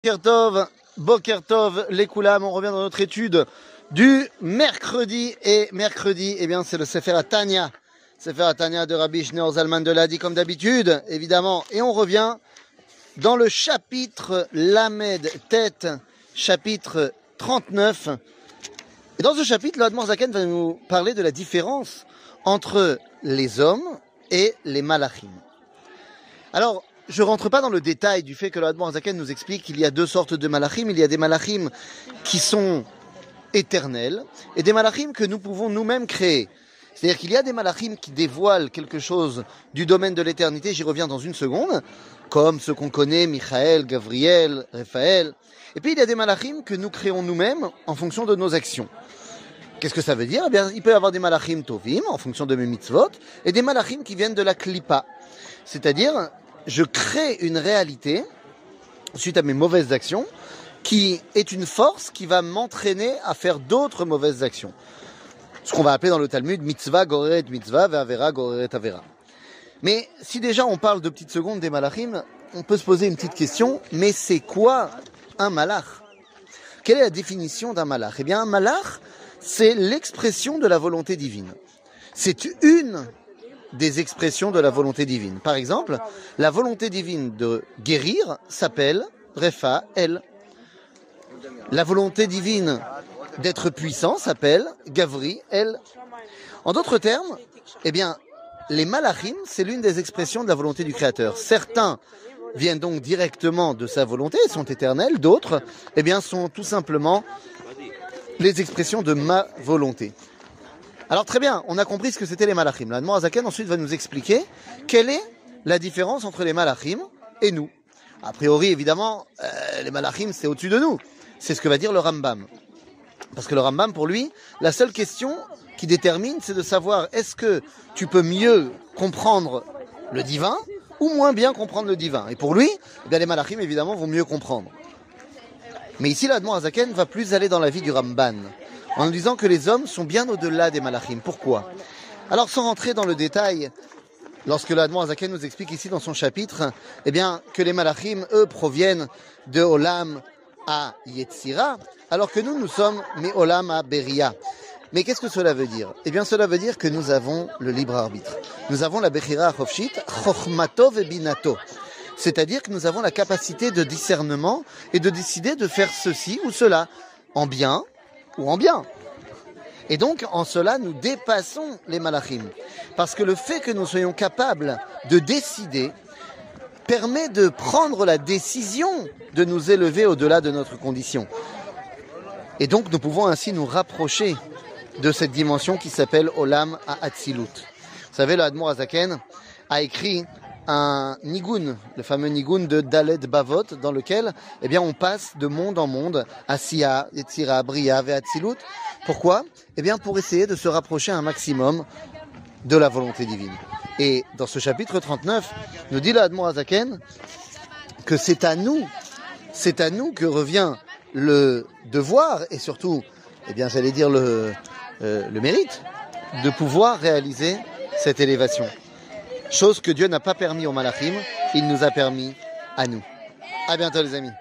Boker Tov, les Koulam, on revient dans notre étude du mercredi. Et mercredi, eh bien, c'est le Sefer HaTanya. Sefer HaTanya de Rabbi Shneur Zalman de Ladi, comme d'habitude, évidemment. Et on revient dans le chapitre Lamed Tête, chapitre 39. Et dans ce chapitre, le Admor Zaken va nous parler de la différence entre les hommes et les malachim. Alors, je rentre pas dans le détail du fait que le Admor Zaken nous explique qu'il y a deux sortes de malachim. Il y a des malachim qui sont éternels et des malachim que nous pouvons nous-mêmes créer. C'est-à-dire qu'il y a des malachim qui dévoilent quelque chose du domaine de l'éternité, j'y reviens dans une seconde, comme ceux qu'on connaît, Michael, Gabriel, Raphaël. Et puis il y a des malachim que nous créons nous-mêmes en fonction de nos actions. Qu'est-ce que ça veut dire? Eh bien, il peut y avoir des malachim tovim en fonction de mes mitzvot et des malachim qui viennent de la klipa. C'est-à-dire, je crée une réalité suite à mes mauvaises actions qui est une force qui va m'entraîner à faire d'autres mauvaises actions. Ce qu'on va appeler dans le Talmud mitzvah goreret mitzvah ve'avera goreret avera. Mais si déjà on parle de petites secondes des malachim, on peut se poser une petite question, mais c'est quoi un malach? Quelle est la définition d'un malach? Eh bien, un malach, c'est l'expression de la volonté divine. C'est une des expressions de la volonté divine. Par exemple, la volonté divine de guérir s'appelle Raphaël. La volonté divine d'être puissant s'appelle Gabriel. En d'autres termes, eh bien, les malachim, c'est l'une des expressions de la volonté du Créateur. Certains viennent donc directement de sa volonté, sont éternels. D'autres, eh bien, sont tout simplement les expressions de ma volonté. Alors très bien, on a compris ce que c'était les malachim. L'Admor Zaken ensuite va nous expliquer quelle est la différence entre les malachim et nous. A priori, évidemment, les malachim, c'est au-dessus de nous. C'est ce que va dire le Rambam. Parce que le Rambam, pour lui, la seule question qui détermine, c'est de savoir est-ce que tu peux mieux comprendre le divin ou moins bien comprendre le divin. Et pour lui, eh bien, les malachim, évidemment, vont mieux comprendre. Mais ici, l'Admor Zaken va plus aller dans la vie du Ramban, en nous disant que les hommes sont bien au-delà des malachim. Pourquoi? Alors, sans rentrer dans le détail, lorsque l'Admor Zaken nous explique ici dans son chapitre, eh bien, que les malachim, eux, proviennent de Olam à Yetzira, alors que nous sommes mais Olam à Beria. Mais qu'est-ce que cela veut dire? Eh bien, cela veut dire que nous avons le libre arbitre. Nous avons la Bechira Chofshit, Chochmato Vebinato. C'est-à-dire que nous avons la capacité de discernement et de décider de faire ceci ou cela, en bien ou en bien. Et donc, en cela, nous dépassons les malachim. Parce que le fait que nous soyons capables de décider permet de prendre la décision de nous élever au-delà de notre condition. Et donc, nous pouvons ainsi nous rapprocher de cette dimension qui s'appelle Olam Ha'atzilut. Vous savez, le Admor Zaken a écrit un nigun, le fameux nigun de Dalet Bavot, dans lequel, eh bien, on passe de monde en monde, Asiya, Yetzira, Bria, Ve'atzilut. Pourquoi? Eh bien, pour essayer de se rapprocher un maximum de la volonté divine. Et dans ce chapitre 39, nous dit le Admor Zaken que c'est à nous que revient le devoir et surtout, eh bien, j'allais dire le mérite de pouvoir réaliser cette élévation. Chose que Dieu n'a pas permis aux malachim, il nous a permis à nous. À bientôt les amis.